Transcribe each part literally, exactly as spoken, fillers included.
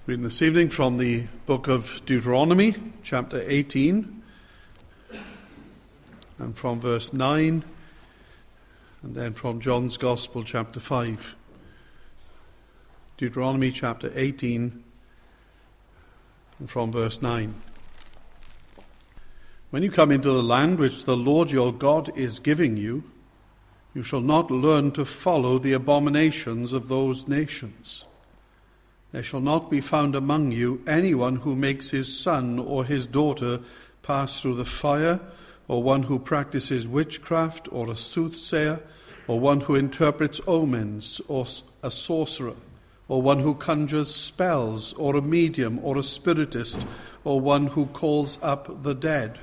Reading this evening from the book of Deuteronomy, chapter eighteen, and from verse nine, and then from John's Gospel, chapter five. Deuteronomy, chapter eighteen, and from verse nine. When you come into the land which the Lord your God is giving you, you shall not learn to follow the abominations of those nations. There shall not be found among you anyone who makes his son or his daughter pass through the fire, or one who practices witchcraft, or a soothsayer, or one who interprets omens, or a sorcerer, or one who conjures spells, or a medium, or a spiritist, or one who calls up the dead.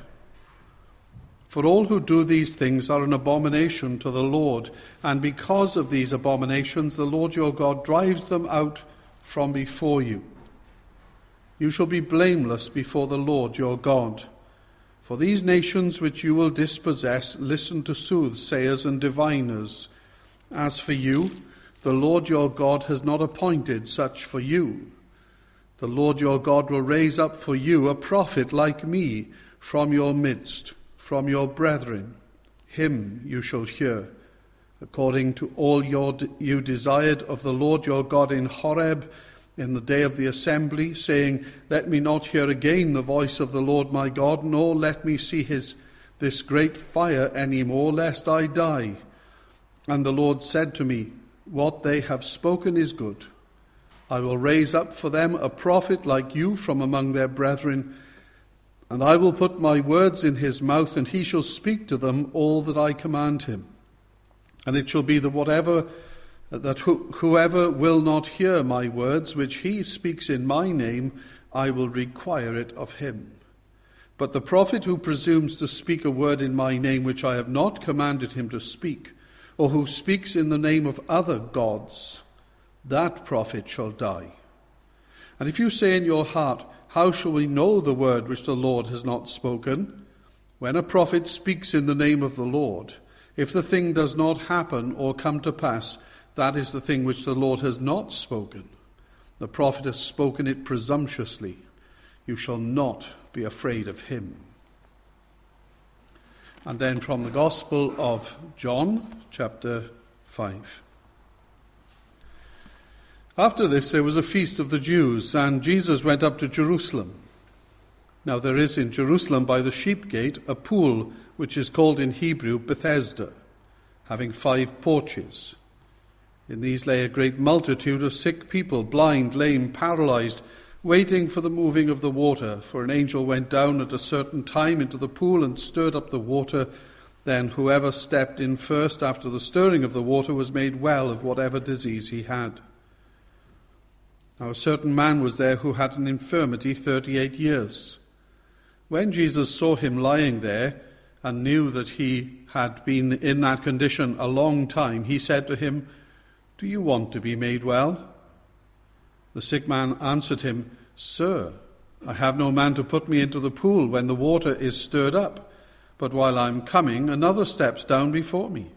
For all who do these things are an abomination to the Lord, and because of these abominations the Lord your God drives them out from before you. You shall be blameless before the Lord your God. For these nations which you will dispossess listen to soothsayers and diviners. As for you, the Lord your God has not appointed such for you. The Lord your God will raise up for you a prophet like me from your midst, from your brethren. Him you shall hear, according to all your, you desired of the Lord your God in Horeb in the day of the assembly, saying, Let me not hear again the voice of the Lord my God, nor let me see his this great fire any more, lest I die. And the Lord said to me, What they have spoken is good. I will raise up for them a prophet like you from among their brethren, and I will put my words in his mouth, and he shall speak to them all that I command him. And it shall be that whatever that who, whoever will not hear my words, which he speaks in my name, I will require it of him. But the prophet who presumes to speak a word in my name which I have not commanded him to speak, or who speaks in the name of other gods, that prophet shall die. And if you say in your heart, How shall we know the word which the Lord has not spoken? When a prophet speaks in the name of the Lord, if the thing does not happen or come to pass, that is the thing which the Lord has not spoken. The prophet has spoken it presumptuously. You shall not be afraid of him. And then from the Gospel of John, chapter five. After this there was a feast of the Jews, and Jesus went up to Jerusalem. Now there is in Jerusalem by the sheep gate a pool, which is called in Hebrew Bethesda, having five porches. In these lay a great multitude of sick people, blind, lame, paralyzed, waiting for the moving of the water. For an angel went down at a certain time into the pool and stirred up the water. Then whoever stepped in first after the stirring of the water was made well of whatever disease he had. Now a certain man was there who had an infirmity thirty-eight years. When Jesus saw him lying there, and knew that he had been in that condition a long time, he said to him, Do you want to be made well? The sick man answered him, Sir, I have no man to put me into the pool when the water is stirred up, but while I am coming, another steps down before me.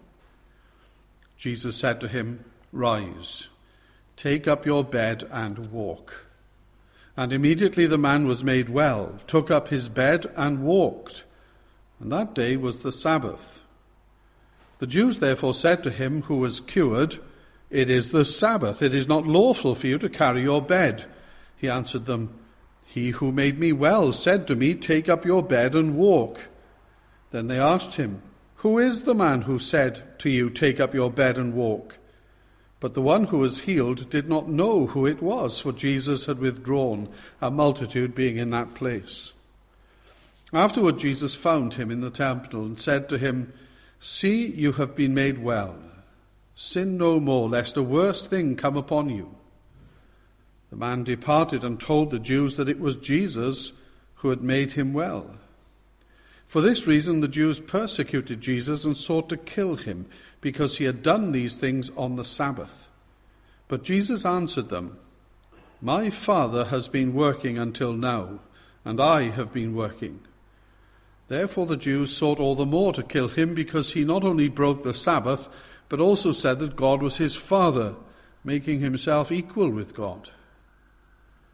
Jesus said to him, Rise, take up your bed and walk. And immediately the man was made well, took up his bed and walked. And that day was the Sabbath. The Jews therefore said to him who was cured, It is the Sabbath. It is not lawful for you to carry your bed. He answered them, He who made me well said to me, Take up your bed and walk. Then they asked him, Who is the man who said to you, Take up your bed and walk? But the one who was healed did not know who it was, for Jesus had withdrawn, a multitude being in that place. Afterward Jesus found him in the temple and said to him, See, you have been made well. Sin no more, lest a worse thing come upon you. The man departed and told the Jews that it was Jesus who had made him well. For this reason the Jews persecuted Jesus and sought to kill him, because he had done these things on the Sabbath. But Jesus answered them, My Father has been working until now, and I have been working. Therefore the Jews sought all the more to kill him, because he not only broke the Sabbath, but also said that God was his Father, making himself equal with God.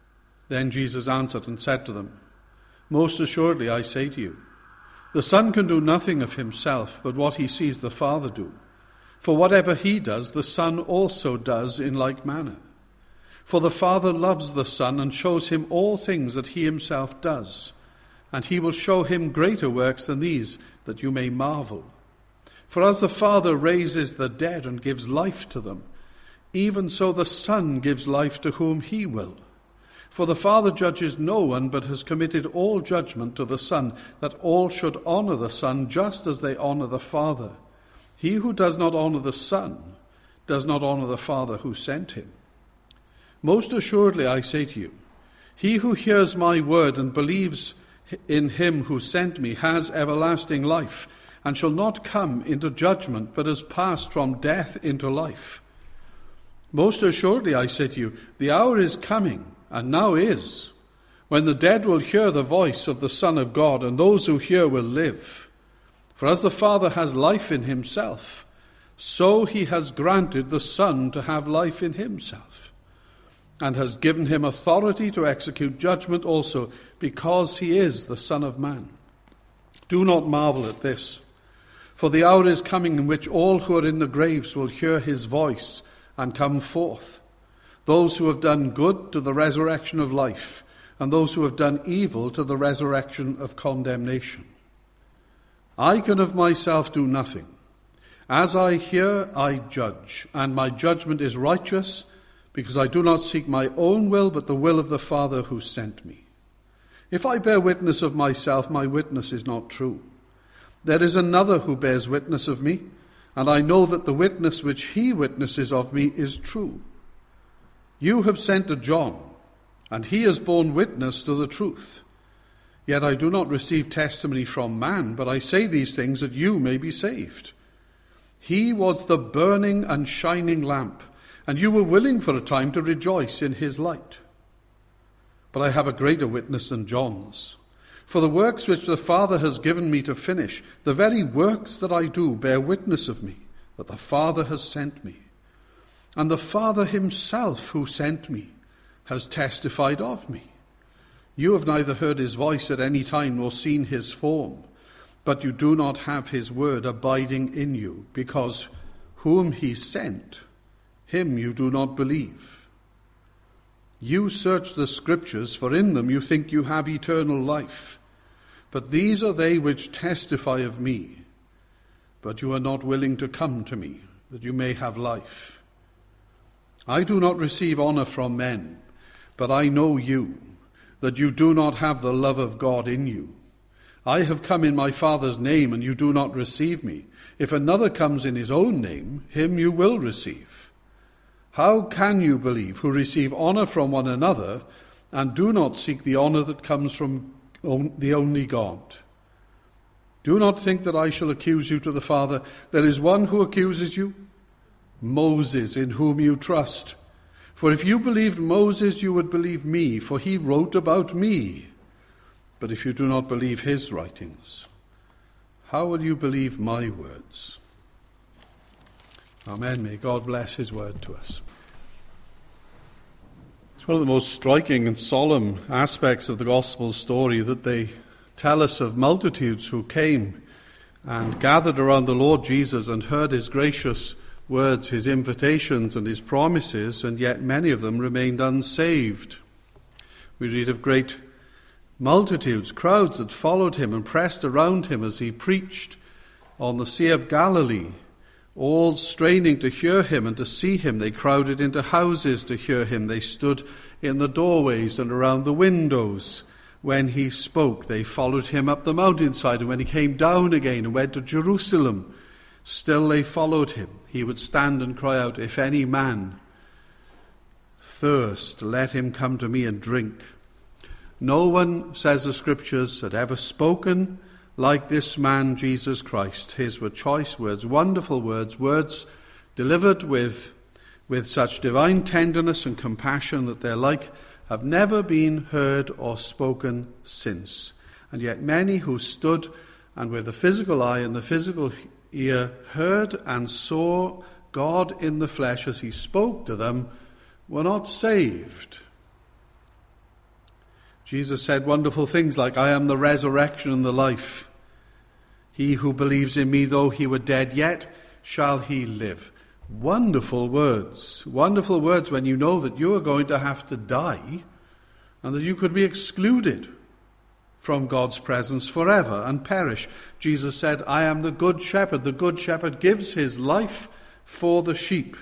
Then Jesus answered and said to them, Most assuredly I say to you, the Son can do nothing of himself but what he sees the Father do. For whatever he does, the Son also does in like manner. For the Father loves the Son and shows him all things that he himself does, and he will show him greater works than these, that you may marvel. For as the Father raises the dead and gives life to them, even so the Son gives life to whom he will. For the Father judges no one, but has committed all judgment to the Son, that all should honor the Son just as they honor the Father. He who does not honor the Son does not honor the Father who sent him. Most assuredly I say to you, he who hears my word and believes in him who sent me has everlasting life, and shall not come into judgment, but has passed from death into life. Most assuredly I say to you, the hour is coming, and now is, when the dead will hear the voice of the Son of God, and those who hear will live. For as the Father has life in himself, so he has granted the Son to have life in himself, and has given him authority to execute judgment also, because he is the Son of Man. Do not marvel at this, for the hour is coming in which all who are in the graves will hear his voice and come forth. Those who have done good to the resurrection of life, and those who have done evil to the resurrection of condemnation. I can of myself do nothing. As I hear, I judge, and my judgment is righteous, because I do not seek my own will, but the will of the Father who sent me. If I bear witness of myself, my witness is not true. There is another who bears witness of me, and I know that the witness which he witnesses of me is true. You have sent to John, and he has borne witness to the truth. Yet I do not receive testimony from man, but I say these things that you may be saved. He was the burning and shining lamp, and you were willing for a time to rejoice in his light. But I have a greater witness than John's. For the works which the Father has given me to finish, the very works that I do bear witness of me, that the Father has sent me. And the Father himself who sent me has testified of me. You have neither heard his voice at any time nor seen his form, but you do not have his word abiding in you, because whom he sent, him you do not believe. You search the Scriptures, for in them you think you have eternal life. But these are they which testify of me. But you are not willing to come to me, that you may have life. I do not receive honor from men, but I know you, that you do not have the love of God in you. I have come in my Father's name, and you do not receive me. If another comes in his own name, him you will receive. How can you believe, who receive honor from one another, and do not seek the honor that comes from the only God? Do not think that I shall accuse you to the Father. There is one who accuses you, Moses, in whom you trust. For if you believed Moses, you would believe me, for he wrote about me. But if you do not believe his writings, how will you believe my words? Amen. May God bless his word to us. It's one of the most striking and solemn aspects of the gospel story that they tell us of multitudes who came and gathered around the Lord Jesus and heard his gracious words, his invitations and his promises, and yet many of them remained unsaved. We read of great multitudes, crowds that followed him and pressed around him as he preached on the Sea of Galilee, all straining to hear him and to see him. They crowded into houses to hear him. They stood in the doorways and around the windows. When he spoke, they followed him up the mountainside, and when he came down again and went to Jerusalem, still they followed him. He would stand and cry out, "If any man thirst, let him come to me and drink." No one, says the Scriptures, had ever spoken like this man, Jesus Christ. His were choice words, wonderful words, words delivered with, with such divine tenderness and compassion that their like have never been heard or spoken since. And yet many who stood and with the physical eye and the physical ear heard and saw God in the flesh as he spoke to them were not saved. Jesus said wonderful things like, I am the resurrection and the life. He who believes in me, though he were dead, yet shall he live. Wonderful words. Wonderful words when you know that you are going to have to die and that you could be excluded from God's presence forever and perish. Jesus said, I am the good shepherd. The good shepherd gives his life for the sheep.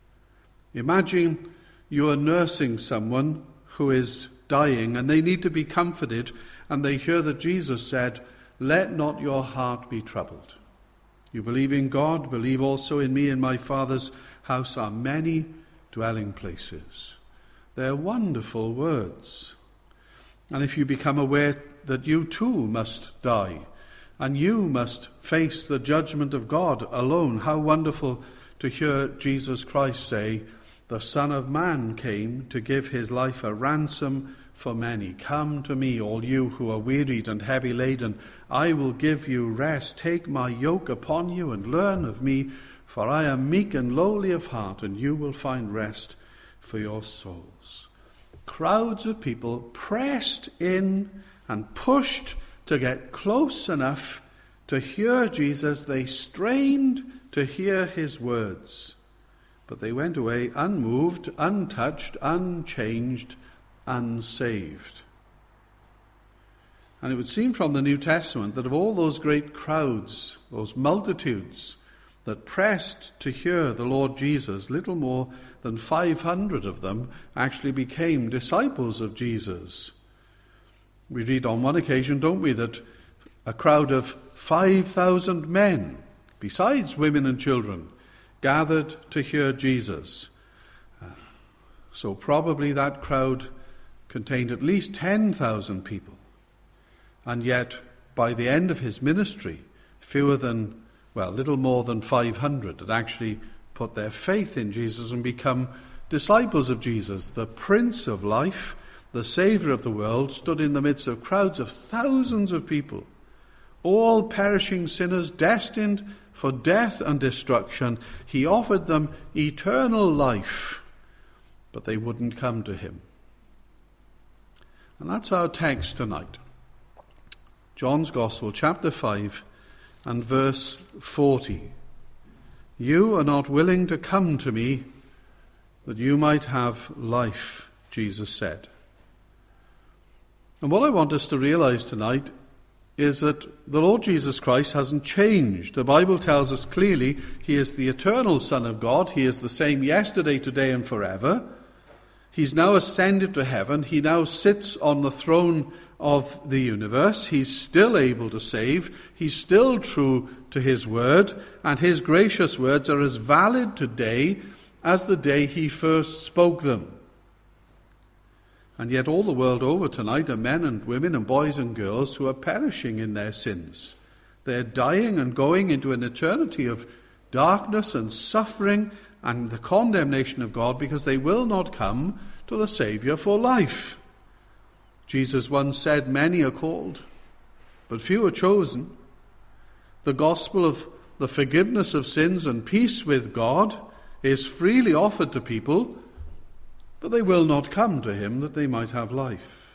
Imagine you are nursing someone who is dying and they need to be comforted, and they hear that Jesus said, let not your heart be troubled. You believe in God, believe also in me. In my Father's house are many dwelling places. They're wonderful words. And if you become aware that you too must die, and you must face the judgment of God alone, how wonderful to hear Jesus Christ say, the Son of Man came to give his life a ransom for many. Come to me, all you who are wearied and heavy laden. I will give you rest. Take my yoke upon you and learn of me, for I am meek and lowly of heart, and you will find rest for your souls. Crowds of people pressed in and pushed to get close enough to hear Jesus. They strained to hear his words, but they went away unmoved, untouched, unchanged, unsaved. And it would seem from the New Testament that of all those great crowds, those multitudes that pressed to hear the Lord Jesus, little more than five hundred of them actually became disciples of Jesus. We read on one occasion, don't we, that a crowd of five thousand men, besides women and children, gathered to hear Jesus. Uh, so probably that crowd contained at least ten thousand people. And yet, by the end of his ministry, fewer than, well, little more than five hundred had actually put their faith in Jesus and become disciples of Jesus. The Prince of Life, the Saviour of the world, stood in the midst of crowds of thousands of people, all perishing sinners destined for death and destruction. He offered them eternal life, but they wouldn't come to him. And that's our text tonight. John's Gospel, chapter five and verse forty. You are not willing to come to me that you might have life, Jesus said. And what I want us to realize tonight is that the Lord Jesus Christ hasn't changed. The Bible tells us clearly he is the eternal Son of God. He is the same yesterday, today, and forever. He's now ascended to heaven. He now sits on the throne of the universe. He's still able to save. He's still true to his word, and his gracious words are as valid today as the day he first spoke them. And yet all the world over tonight are men and women and boys and girls who are perishing in their sins. They're dying and going into an eternity of darkness and suffering and the condemnation of God because they will not come to the Saviour for life. Jesus once said, many are called, but few are chosen. The gospel of the forgiveness of sins and peace with God is freely offered to people, but they will not come to him that they might have life.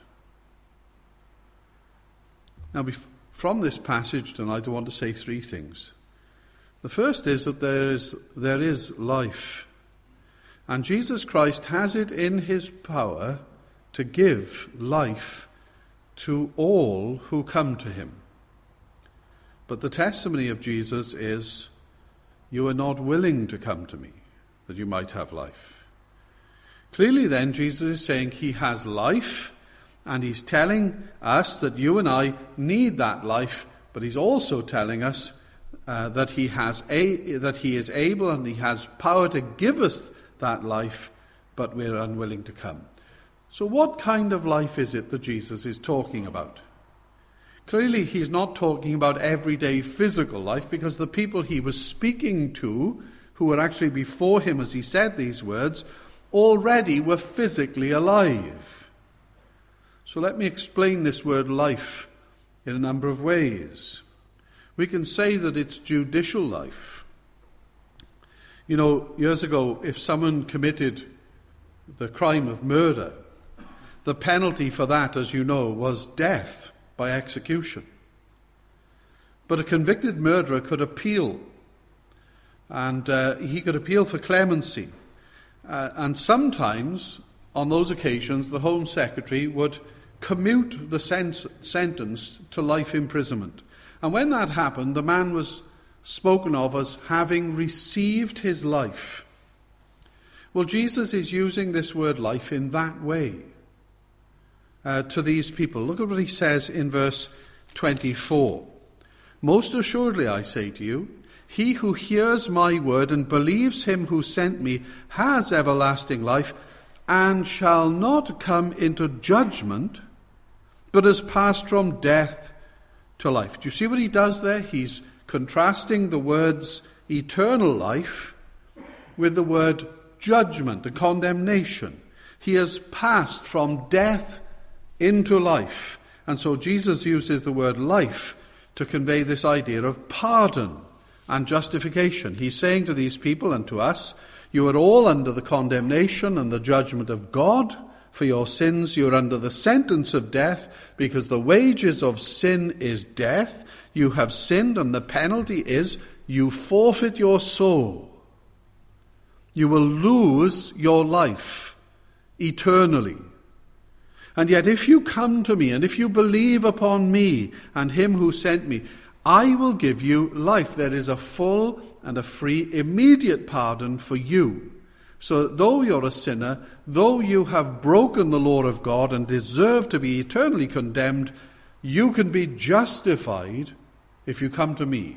Now, from this passage tonight, I want to say three things. The first is that there is, there is life, and Jesus Christ has it in his power to give life to all who come to him. But the testimony of Jesus is, you are not willing to come to me that you might have life. Clearly then, Jesus is saying he has life, and he's telling us that you and I need that life, but he's also telling us uh, that he has a, that he is able and he has power to give us that life, but we're unwilling to come. So what kind of life is it that Jesus is talking about? Clearly he's not talking about everyday physical life, because the people he was speaking to, who were actually before him as he said these words, already were physically alive. So let me explain this word life in a number of ways. We can say that it's judicial life. You know, years ago, if someone committed the crime of murder, The penalty for that, as you know, was death by execution. But a convicted murderer could appeal, and uh, he could appeal for clemency. Uh, and sometimes, on those occasions, the Home Secretary would commute the sen- sentence to life imprisonment. And when that happened, the man was spoken of as having received his life. Well, Jesus is using this word life in that way uh, to these people. Look at what he says in verse twenty-four. Most assuredly, I say to you, he who hears my word and believes him who sent me has everlasting life and shall not come into judgment, but has passed from death to life. Do you see what he does there? He's contrasting the words eternal life with the word judgment and condemnation. He has passed from death into life. And so Jesus uses the word life to convey this idea of pardon and justification. He's saying to these people and to us, you are all under the condemnation and the judgment of God for your sins. You're under the sentence of death because the wages of sin is death. You have sinned and the penalty is you forfeit your soul. You will lose your life eternally. And yet if you come to me and if you believe upon me and him who sent me, I will give you life. There is a full and a free, immediate pardon for you. So that though you're a sinner, though you have broken the law of God and deserve to be eternally condemned, you can be justified if you come to me.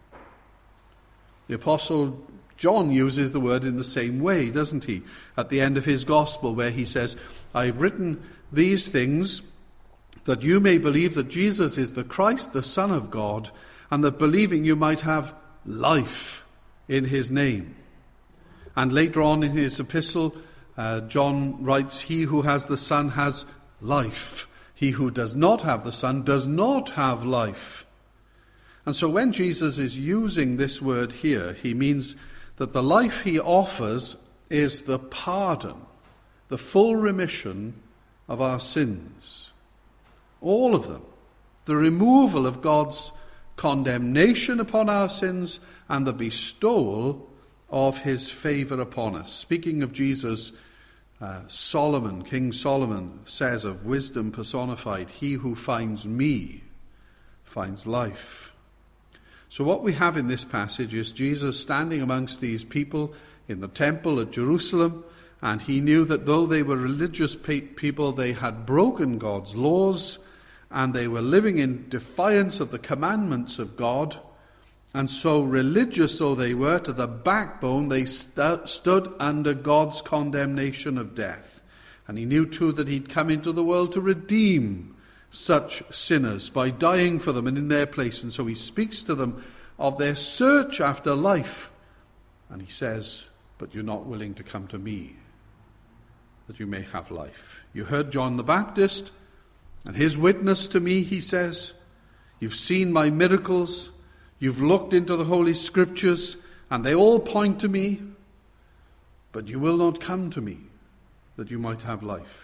The Apostle John uses the word in the same way, doesn't he? At the end of his gospel, where he says, I've written these things that you may believe that Jesus is the Christ, the Son of God, and that believing you might have life in his name. And later on in his epistle, uh, John writes, he who has the Son has life. He who does not have the Son does not have life. And so when Jesus is using this word here, he means that the life he offers is the pardon, the full remission of our sins. All of them. The removal of God's condemnation upon our sins and the bestowal of his favour upon us. Speaking of Jesus, uh, Solomon, King Solomon, says of wisdom personified, he who finds me finds life. So what we have in this passage is Jesus standing amongst these people in the temple at Jerusalem, and he knew that though they were religious pe- people, they had broken God's laws, and they were living in defiance of the commandments of God. And so religious though they were, to the backbone, they stu- stood under God's condemnation of death. And he knew too that he'd come into the world to redeem such sinners by dying for them and in their place. And so he speaks to them of their search after life. And he says, but you're not willing to come to me, that you may have life. You heard John the Baptist and his witness to me, he says. You've seen my miracles. You've looked into the Holy Scriptures, and they all point to me. But you will not come to me, that you might have life.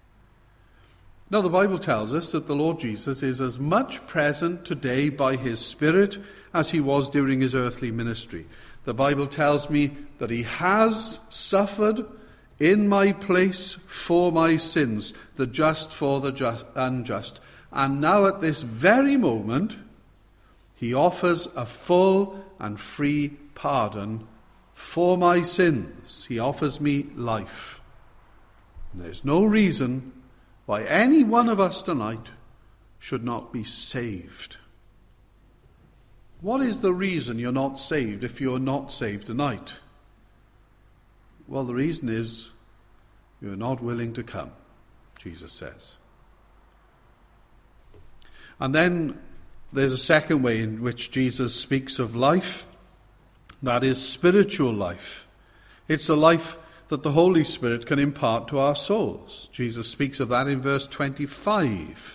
Now, the Bible tells us that the Lord Jesus is as much present today by his Spirit as he was during his earthly ministry. The Bible tells me that he has suffered in my place for my sins, the just for the just, unjust. And now at this very moment, he offers a full and free pardon for my sins. He offers me life. And there's no reason why any one of us tonight should not be saved. What is the reason you're not saved if you're not saved tonight? Well, the reason is you're not willing to come, Jesus says. And then there's a second way in which Jesus speaks of life. That is spiritual life. It's the life that the Holy Spirit can impart to our souls. Jesus speaks of that in verse twenty-five.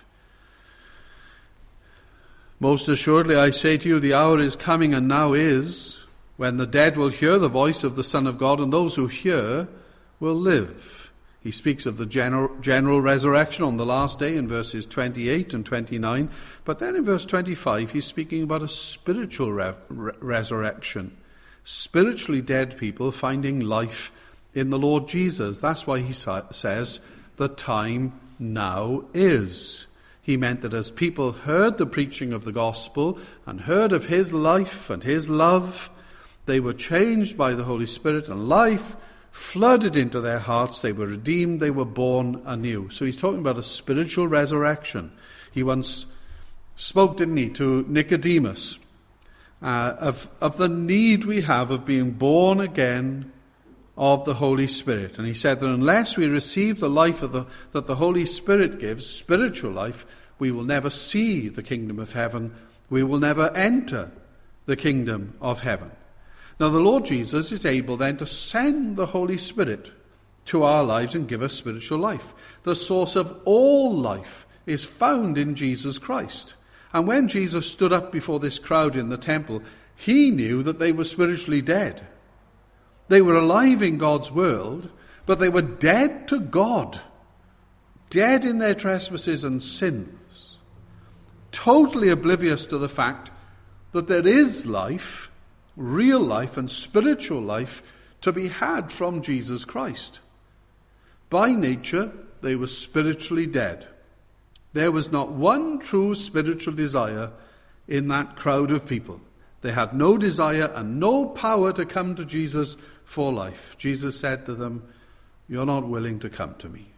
Most assuredly I say to you, the hour is coming and now is, when the dead will hear the voice of the Son of God, and those who hear will live. He speaks of the general, general resurrection on the last day in verses twenty-eight and twenty-nine. But then in verse twenty-five, he's speaking about a spiritual re- re- resurrection. Spiritually dead people finding life in the Lord Jesus. That's why he sa- says, the time now is. He meant that as people heard the preaching of the gospel and heard of his life and his love, they were changed by the Holy Spirit, and life flooded into their hearts. They were redeemed. They were born anew. So he's talking about a spiritual resurrection. He once spoke, didn't he, to Nicodemus uh, of, of the need we have of being born again of the Holy Spirit. And he said that unless we receive the life of the, that the Holy Spirit gives, spiritual life, we will never see the kingdom of heaven. We will never enter the kingdom of heaven. Now the Lord Jesus is able then to send the Holy Spirit to our lives and give us spiritual life. The source of all life is found in Jesus Christ. And when Jesus stood up before this crowd in the temple, he knew that they were spiritually dead. They were alive in God's world, but they were dead to God, dead in their trespasses and sins, totally oblivious to the fact that there is life, real life and spiritual life, to be had from Jesus Christ. By nature, they were spiritually dead. There was not one true spiritual desire in that crowd of people. They had no desire and no power to come to Jesus for life. Jesus said to them, "You're not willing to come to me."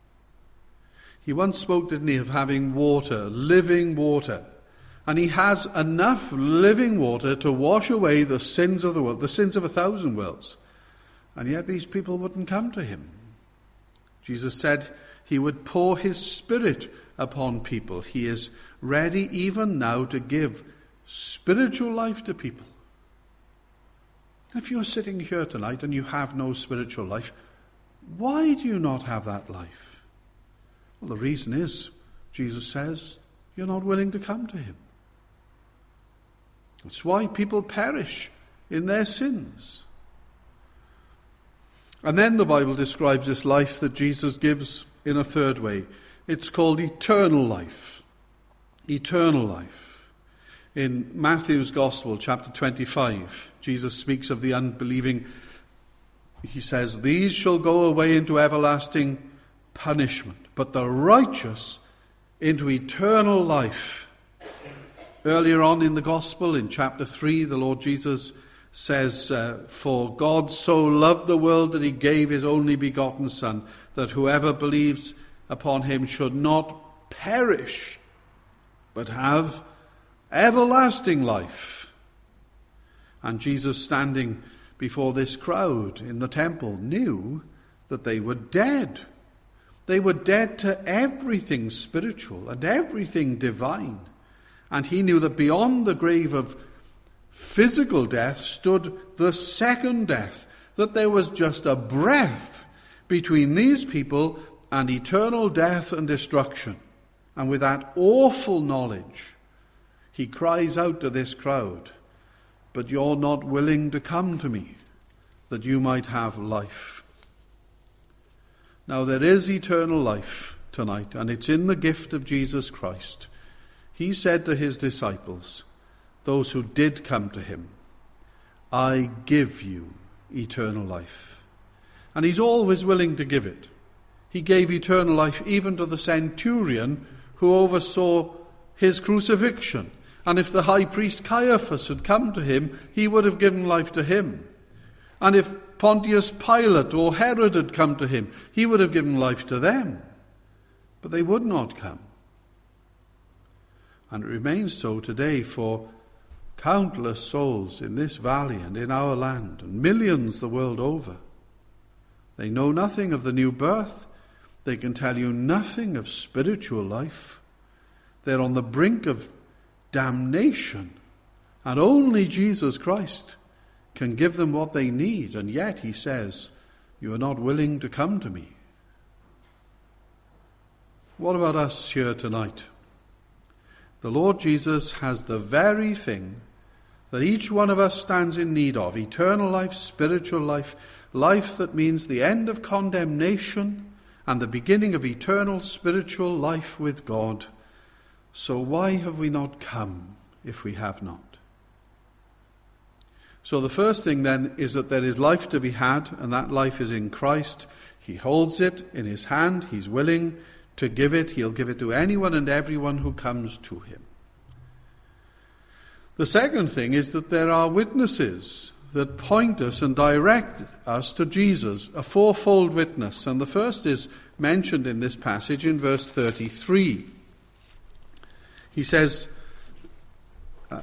He once spoke, didn't he, of having water, living water. And he has enough living water to wash away the sins of the world, the sins of a thousand worlds. And yet these people wouldn't come to him. Jesus said he would pour his Spirit upon people. He is ready even now to give spiritual life to people. If you're sitting here tonight and you have no spiritual life, why do you not have that life? Well, the reason is, Jesus says, you're not willing to come to him. That's why people perish in their sins. And then the Bible describes this life that Jesus gives in a third way. It's called eternal life. Eternal life. In Matthew's Gospel, chapter twenty-five, Jesus speaks of the unbelieving. He says, "These shall go away into everlasting punishment, but the righteous into eternal life." Earlier on in the Gospel, in chapter three, the Lord Jesus says, uh, "For God so loved the world that he gave his only begotten Son, that whoever believes upon him should not perish, but have everlasting life." And Jesus, standing before this crowd in the temple, knew that they were dead. They were dead to everything spiritual and everything divine. And he knew that beyond the grave of physical death stood the second death, that there was just a breath between these people and eternal death and destruction. And with that awful knowledge, he cries out to this crowd, "But you're not willing to come to me, that you might have life." Now there is eternal life tonight, and it's in the gift of Jesus Christ. He said to his disciples, those who did come to him, "I give you eternal life." And he's always willing to give it. He gave eternal life even to the centurion who oversaw his crucifixion. And if the high priest Caiaphas had come to him, he would have given life to him. And if Pontius Pilate or Herod had come to him, he would have given life to them. But they would not come. And it remains so today for countless souls in this valley and in our land, and millions the world over. They know nothing of the new birth. They can tell you nothing of spiritual life. They're on the brink of damnation, and only Jesus Christ can give them what they need. And yet he says, "You are not willing to come to me." What about us here tonight? The Lord Jesus has the very thing that each one of us stands in need of: eternal life, spiritual life, life that means the end of condemnation, and the beginning of eternal spiritual life with God. So why have we not come if we have not? So the first thing then is that there is life to be had, and that life is in Christ. He holds it in his hand. He's willing to give it. He'll give it to anyone and everyone who comes to him. The second thing is that there are witnesses that point us and direct us to Jesus, a fourfold witness. And the first is mentioned in this passage in verse thirty-three. He says, uh,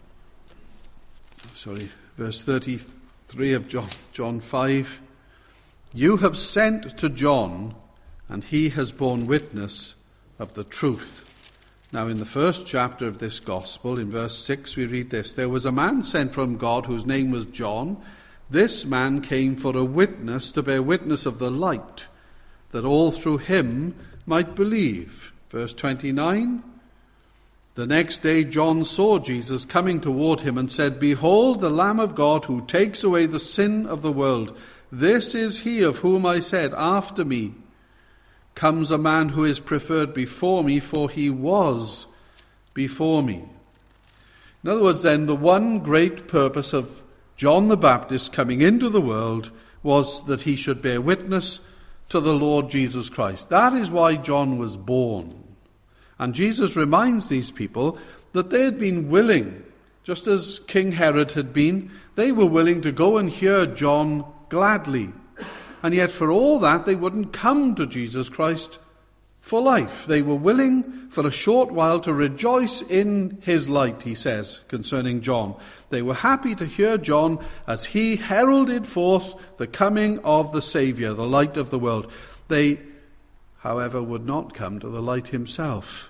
sorry, verse thirty-three of John, John five, "You have sent to John, and he has borne witness of the truth." Now, in the first chapter of this gospel, in verse six, we read this: "There was a man sent from God whose name was John. This man came for a witness, to bear witness of the light, that all through him might believe." Verse twenty-nine, "The next day John saw Jesus coming toward him and said, 'Behold, the Lamb of God who takes away the sin of the world. This is he of whom I said, after me comes a man who is preferred before me, for he was before me.'" In other words, then, the one great purpose of John the Baptist coming into the world was that he should bear witness to the Lord Jesus Christ. That is why John was born. And Jesus reminds these people that they had been willing, just as King Herod had been, they were willing to go and hear John gladly. And yet for all that, they wouldn't come to Jesus Christ for life. They were willing for a short while to rejoice in his light, he says, concerning John. They were happy to hear John as he heralded forth the coming of the Saviour, the light of the world. They, however, would not come to the light himself.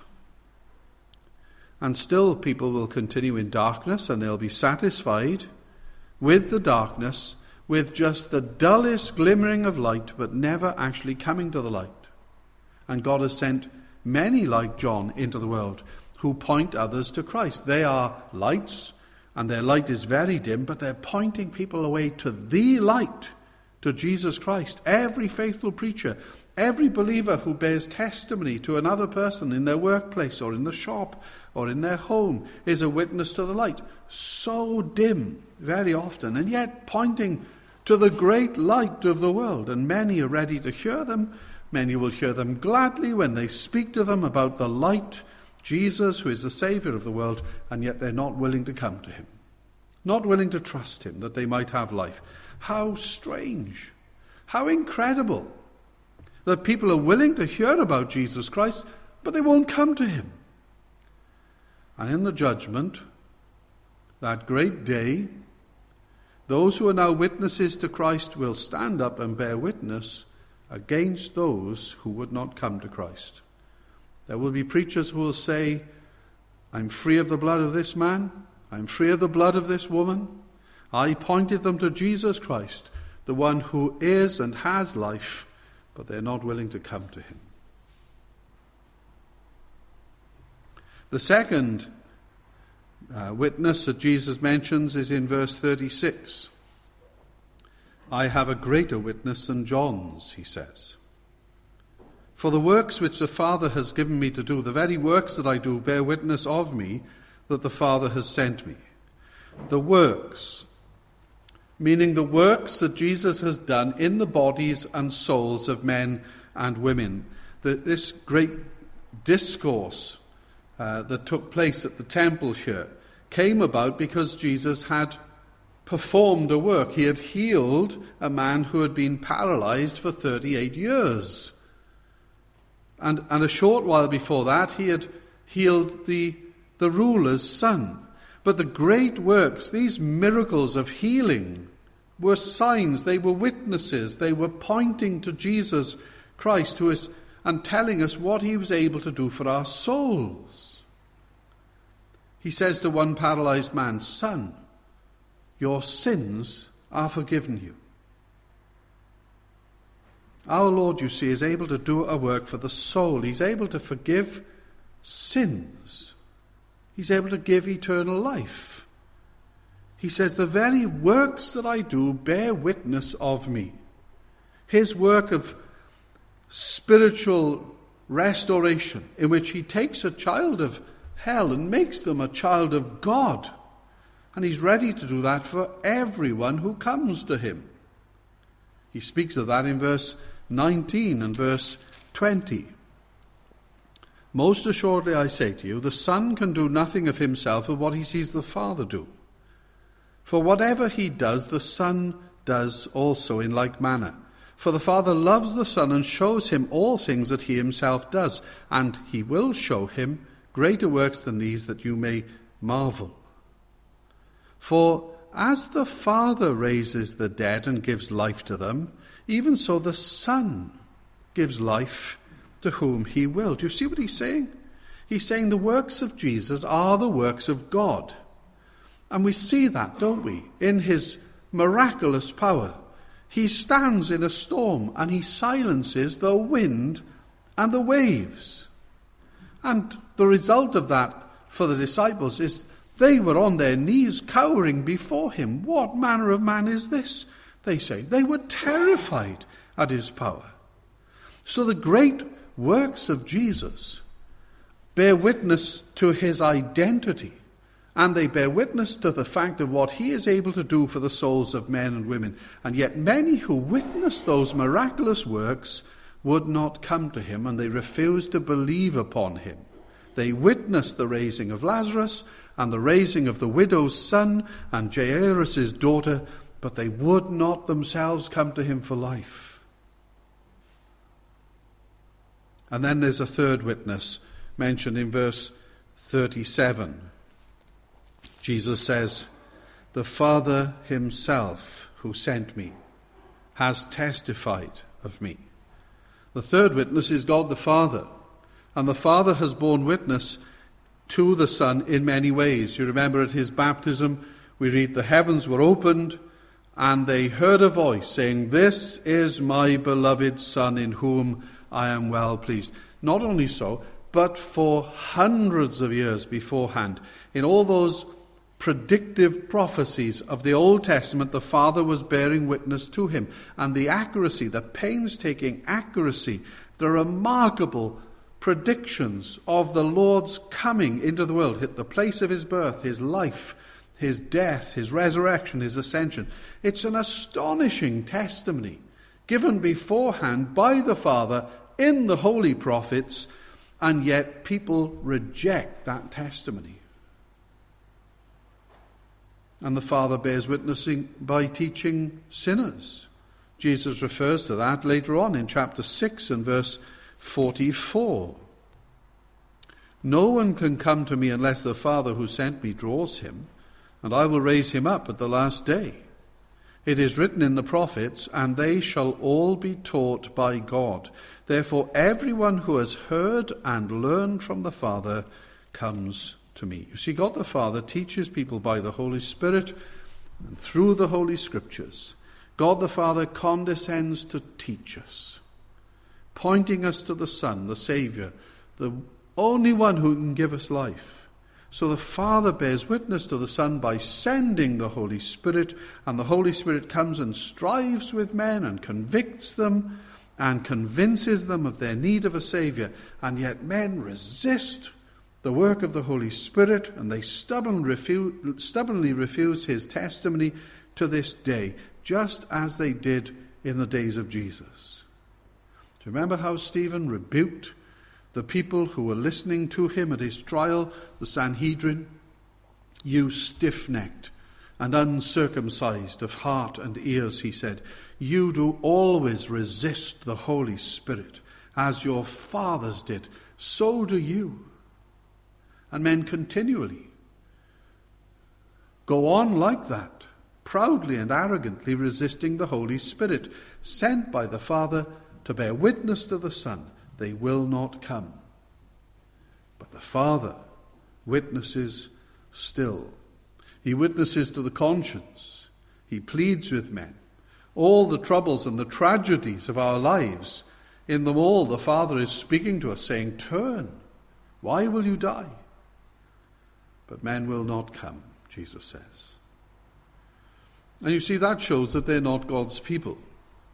And still people will continue in darkness, and they'll be satisfied with the darkness, with just the dullest glimmering of light, but never actually coming to the light. And God has sent many like John into the world who point others to Christ. They are lights, and their light is very dim, but they're pointing people away to the light, to Jesus Christ. Every faithful preacher, every believer who bears testimony to another person in their workplace or in the shop or in their home is a witness to the light. So dim very often, and yet pointing to the great light of the world. And many are ready to hear them. Many will hear them gladly when they speak to them about the light, Jesus, who is the Saviour of the world, and yet they're not willing to come to him, not willing to trust him that they might have life. How strange, how incredible that people are willing to hear about Jesus Christ, but they won't come to him. And in the judgment, that great day, those who are now witnesses to Christ will stand up and bear witness against those who would not come to Christ. There will be preachers who will say, "I'm free of the blood of this man. I'm free of the blood of this woman. I pointed them to Jesus Christ, the one who is and has life," but they're not willing to come to him. The second uh, witness that Jesus mentions is in verse thirty-six. "I have a greater witness than John's," he says. "For the works which the Father has given me to do, the very works that I do, bear witness of me that the Father has sent me." The works, meaning the works that Jesus has done in the bodies and souls of men and women. The, this great discourse uh, that took place at the temple here came about because Jesus had performed a work. He had healed a man who had been paralyzed for thirty-eight years. And, and a short while before that, he had healed the, the ruler's son. But the great works, these miracles of healing, were signs, they were witnesses, they were pointing to Jesus Christ, who is, and telling us what he was able to do for our souls. He says to one paralyzed man, "Son, your sins are forgiven you." Our Lord, you see, is able to do a work for the soul. He's able to forgive sins. He's able to give eternal life. He says, "The very works that I do bear witness of me." His work of spiritual restoration in which he takes a child of hell and makes them a child of God. And he's ready to do that for everyone who comes to him. He speaks of that in verse nineteen and verse twenty. Most assuredly I say to you, the Son can do nothing of himself of what he sees the Father do. For whatever he does, the Son does also in like manner. For the Father loves the Son and shows him all things that he himself does, and he will show him greater works than these, that you may marvel. For as the Father raises the dead and gives life to them, even so the Son gives life to whom he will. Do you see what he's saying? He's saying the works of Jesus are the works of God. And we see that, don't we, in his miraculous power. He stands in a storm and he silences the wind and the waves. And the result of that for the disciples is they were on their knees cowering before him. What manner of man is this? They say. They were terrified at his power. So the great works of Jesus bear witness to his identity, and they bear witness to the fact of what he is able to do for the souls of men and women. And yet many who witnessed those miraculous works would not come to him, and they refused to believe upon him. They witnessed the raising of Lazarus and the raising of the widow's son and Jairus' daughter, but they would not themselves come to him for life. And then there's a third witness mentioned in verse thirty-seven. Jesus says, the Father himself who sent me has testified of me. The third witness is God the Father, and the Father has borne witness to the Son in many ways. You remember at his baptism, we read, the heavens were opened, and they heard a voice saying, this is my beloved Son in whom I am well pleased. Not only so, but for hundreds of years beforehand, in all those predictive prophecies of the Old Testament, the Father was bearing witness to him. And the accuracy, the painstaking accuracy, the remarkable predictions of the Lord's coming into the world, the place of his birth, his life, his death, his resurrection, his ascension. It's an astonishing testimony given beforehand by the Father in the holy prophets, and yet people reject that testimony. And the Father bears witnessing by teaching sinners. Jesus refers to that later on in chapter six and verse forty-four. No one can come to me unless the Father who sent me draws him, and I will raise him up at the last day. It is written in the prophets, and they shall all be taught by God. Therefore everyone who has heard and learned from the Father comes to me. You see, God the Father teaches people by the Holy Spirit and through the Holy Scriptures. God the Father condescends to teach us, pointing us to the Son, the Saviour, the only one who can give us life. So the Father bears witness to the Son by sending the Holy Spirit, and the Holy Spirit comes and strives with men and convicts them and convinces them of their need of a Saviour. And yet men resist the work of the Holy Spirit, and they stubborn refu- stubbornly refuse his testimony to this day, just as they did in the days of Jesus. Do you remember how Stephen rebuked the people who were listening to him at his trial, the Sanhedrin? You stiff-necked and uncircumcised of heart and ears, he said, you do always resist the Holy Spirit. As your fathers did, so do you. And men continually go on like that, proudly and arrogantly resisting the Holy Spirit, sent by the Father to bear witness to the Son. They will not come. But the Father witnesses still. He witnesses to the conscience. He pleads with men. All the troubles and the tragedies of our lives, in them all the Father is speaking to us, saying, turn. Why will you die? But men will not come, Jesus says. And you see, that shows that they're not God's people.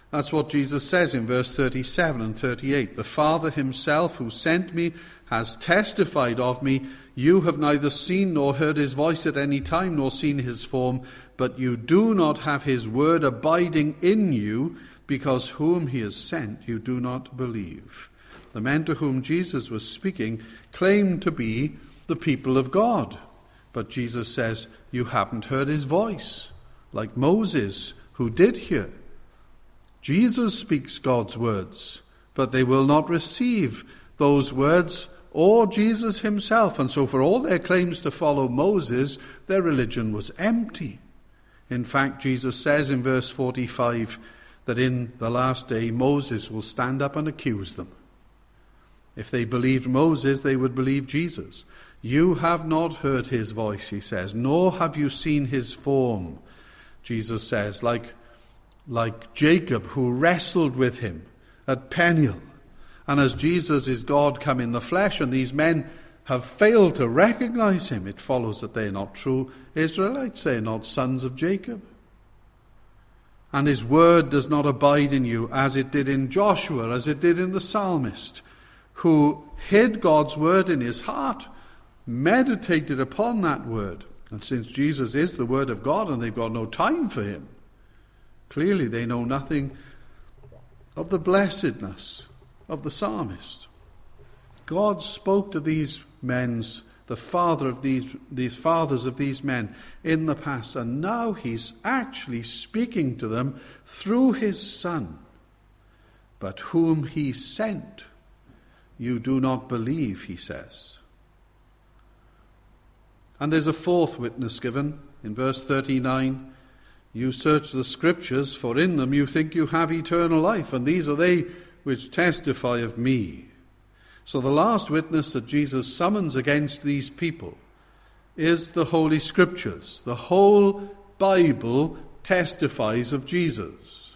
That's what Jesus says in verse thirty-seven and thirty-eight. The Father himself who sent me has testified of me. You have neither seen nor heard his voice at any time, nor seen his form, but you do not have his word abiding in you, because whom he has sent you do not believe. The men to whom Jesus was speaking claimed to be the people of God. But Jesus says, you haven't heard his voice, like Moses, who did hear. Jesus speaks God's words, but they will not receive those words or Jesus himself. And so for all their claims to follow Moses, their religion was empty. In fact, Jesus says in verse forty-five that in the last day Moses will stand up and accuse them. If they believed Moses, they would believe Jesus. You have not heard his voice, he says, nor have you seen his form, Jesus says, like, like Jacob who wrestled with him at Peniel. And as Jesus is God come in the flesh, and these men have failed to recognize him, it follows that they are not true Israelites, they are not sons of Jacob. And his word does not abide in you, as it did in Joshua, as it did in the psalmist, who hid God's word in his heart, meditated upon that word. And since Jesus is the word of God and they've got no time for him, clearly they know nothing of the blessedness of the psalmist. God spoke to these men's, the father of these, these fathers of these men in the past, and now he's actually speaking to them through his Son. But whom he sent, you do not believe, he says. And there's a fourth witness given in verse thirty-nine. You search the scriptures, for in them you think you have eternal life, and these are they which testify of me. So the last witness that Jesus summons against these people is the Holy Scriptures. The whole Bible testifies of Jesus.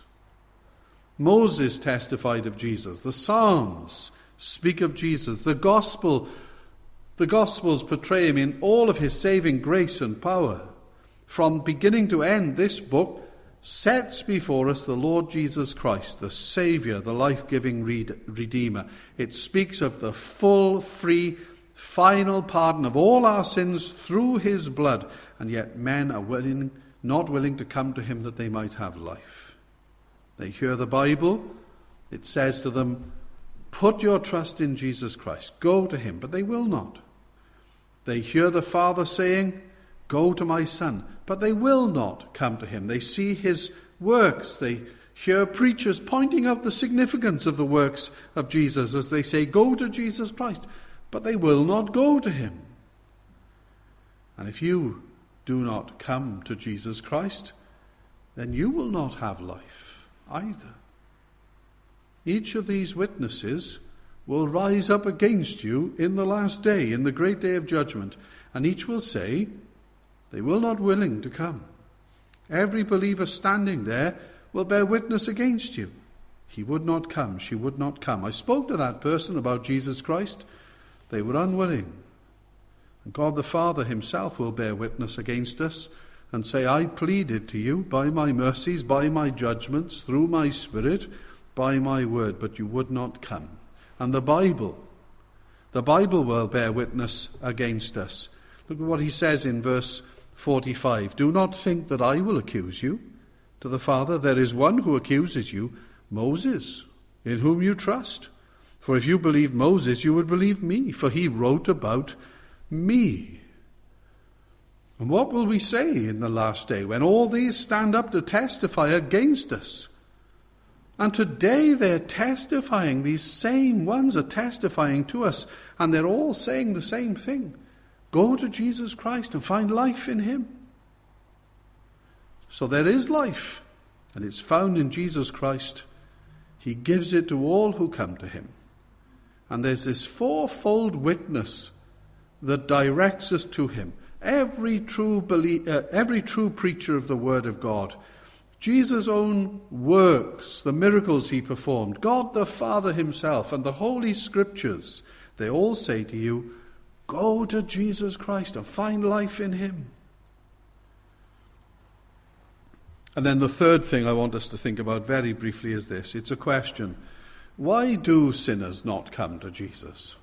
Moses testified of Jesus. The Psalms speak of Jesus. The Gospel, the Gospels portray him in all of his saving grace and power. From beginning to end, this book sets before us the Lord Jesus Christ, the Saviour, the life-giving Redeemer. It speaks of the full, free, final pardon of all our sins through his blood, and yet men are willing, not willing to come to him that they might have life. They hear the Bible. It says to them, put your trust in Jesus Christ. Go to him, but they will not. They hear the Father saying, go to my Son, but they will not come to him. They see his works. They hear preachers pointing out the significance of the works of Jesus as they say, go to Jesus Christ, but they will not go to him. And if you do not come to Jesus Christ, then you will not have life either. Each of these witnesses will rise up against you in the last day, in the great day of judgment, and each will say, they will not willing to come. Every believer standing there will bear witness against you. He would not come, she would not come. I spoke to that person about Jesus Christ. They were unwilling. And God the Father himself will bear witness against us and say, I pleaded to you by my mercies, by my judgments, through my Spirit, by my word, but you would not come. And the Bible, the Bible will bear witness against us. Look at what he says in verse forty-five. Do not think that I will accuse you to the Father. There is one who accuses you, Moses, in whom you trust. For if you believed Moses, you would believe me, for he wrote about me. And what will we say in the last day when all these stand up to testify against us? And today they're testifying, these same ones are testifying to us, and they're all saying the same thing. Go to Jesus Christ and find life in him. So there is life, and it's found in Jesus Christ. He gives it to all who come to him. And there's this fourfold witness that directs us to him. Every true belie- uh, every true preacher of the Word of God, Jesus' own works, the miracles he performed, God the Father himself, and the Holy Scriptures, they all say to you, go to Jesus Christ and find life in him. And then the third thing I want us to think about very briefly is this. It's a question. Why do sinners not come to Jesus?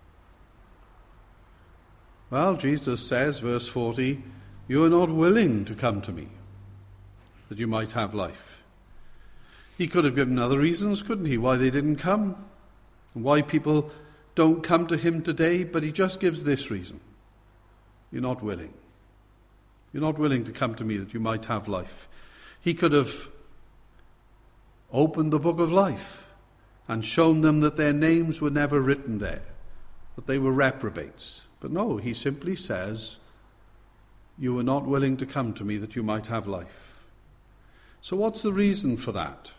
Well, Jesus says, verse forty, you are not willing to come to me, that you might have life. He could have given other reasons, couldn't he, why they didn't come, and why people don't come to him today, but he just gives this reason. You're not willing. You're not willing to come to me that you might have life. He could have opened the book of life and shown them that their names were never written there, that they were reprobates. But no, he simply says, you are not willing to come to me that you might have life. So what's the reason for that?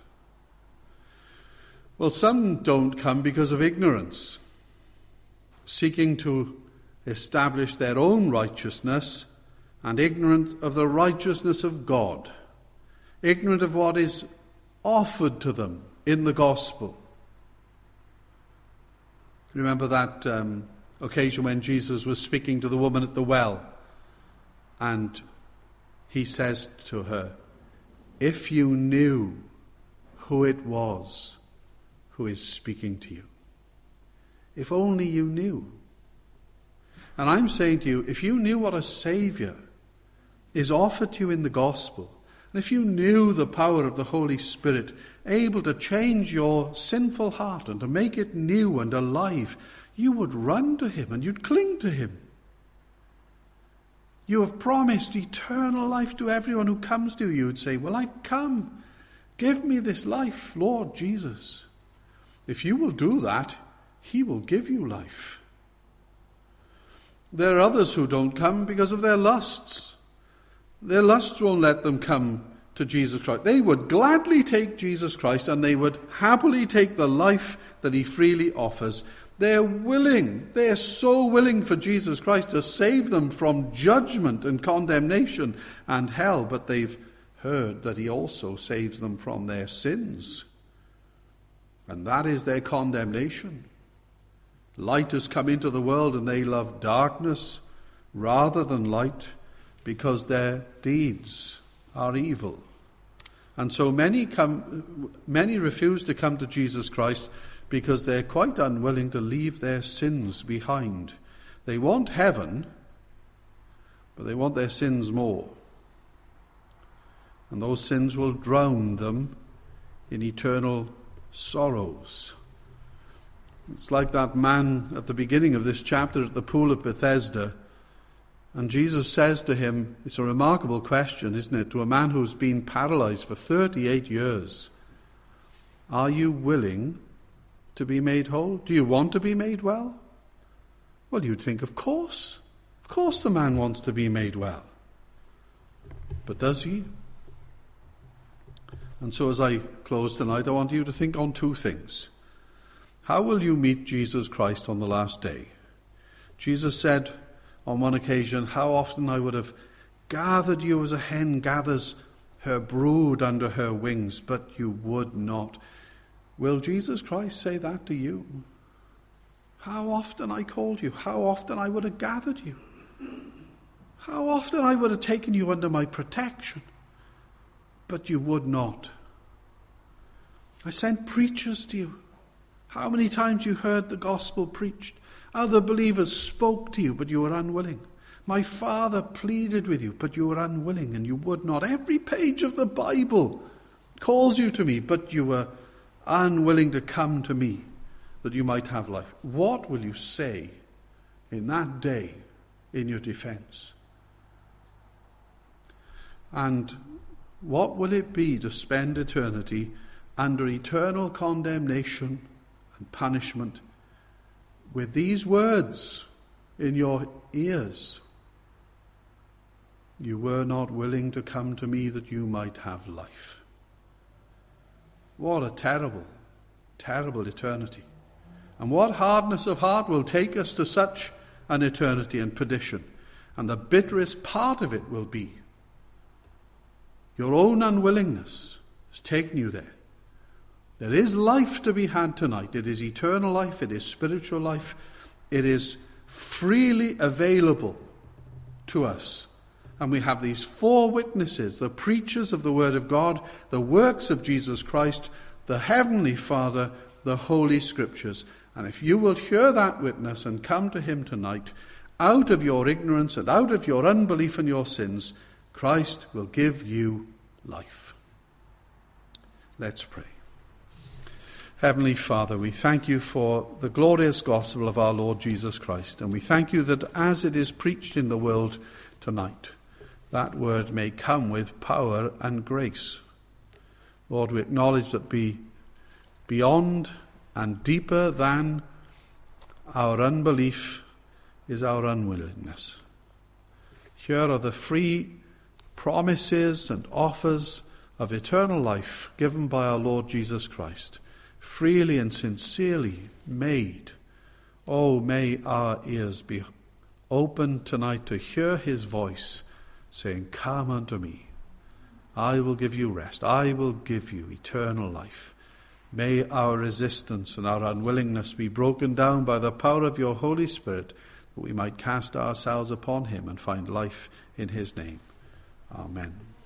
Well, some don't come because of ignorance, seeking to establish their own righteousness and ignorant of the righteousness of God, ignorant of what is offered to them in the gospel. Remember that um, occasion when Jesus was speaking to the woman at the well, and he says to her, if you knew who it was who is speaking to you. If only you knew. And I'm saying to you, if you knew what a Saviour is offered to you in the gospel, and if you knew the power of the Holy Spirit, able to change your sinful heart and to make it new and alive, you would run to him and you'd cling to him. You have promised eternal life to everyone who comes to you. You would say, well, I've come. Give me this life, Lord Jesus. If you will do that, he will give you life. There are others who don't come because of their lusts. Their lusts won't let them come to Jesus Christ. They would gladly take Jesus Christ and they would happily take the life that he freely offers. They're willing, they're so willing for Jesus Christ to save them from judgment and condemnation and hell, but they've heard that he also saves them from their sins. And that is their condemnation. Light has come into the world and they love darkness rather than light because their deeds are evil. And so many come, many refuse to come to Jesus Christ because they're quite unwilling to leave their sins behind. They want heaven, but they want their sins more. And those sins will drown them in eternal sorrows. It's like that man at the beginning of this chapter at the pool of Bethesda. And Jesus says to him, it's a remarkable question, isn't it, to a man who's been paralyzed for thirty-eight years. Are you willing to be made whole? Do you want to be made well? Well, you'd think, of course. Of course the man wants to be made well. But does he? And so as I close tonight, I want you to think on two things. How will you meet Jesus Christ on the last day? Jesus said on one occasion, how often I would have gathered you as a hen gathers her brood under her wings, but you would not. Will Jesus Christ say that to you? How often I called you, how often I would have gathered you, how often I would have taken you under my protection, but you would not. I sent preachers to you. How many times you heard the gospel preached? Other believers spoke to you, but you were unwilling. My Father pleaded with you, but you were unwilling and you would not. Every page of the Bible calls you to me, but you were unwilling to come to me that you might have life. What will you say in that day in your defense? And what will it be to spend eternity under eternal condemnation and punishment with these words in your ears? You were not willing to come to me that you might have life. What a terrible, terrible eternity. And what hardness of heart will take us to such an eternity and perdition. And the bitterest part of it will be your own unwillingness has taken you there. There is life to be had tonight. It is eternal life. It is spiritual life. It is freely available to us. And we have these four witnesses, the preachers of the Word of God, the works of Jesus Christ, the Heavenly Father, the Holy Scriptures. And if you will hear that witness and come to him tonight, out of your ignorance and out of your unbelief and your sins, Christ will give you life. Let's pray. Heavenly Father, we thank you for the glorious gospel of our Lord Jesus Christ, and we thank you that as it is preached in the world tonight, that word may come with power and grace. Lord, we acknowledge that be beyond and deeper than our unbelief is our unwillingness. Here are the free promises and offers of eternal life given by our Lord Jesus Christ, freely and sincerely made. Oh, may our ears be open tonight to hear his voice saying, "Come unto me. I will give you rest. I will give you eternal life." May our resistance and our unwillingness be broken down by the power of your Holy Spirit, that we might cast ourselves upon him and find life in his name. Amen.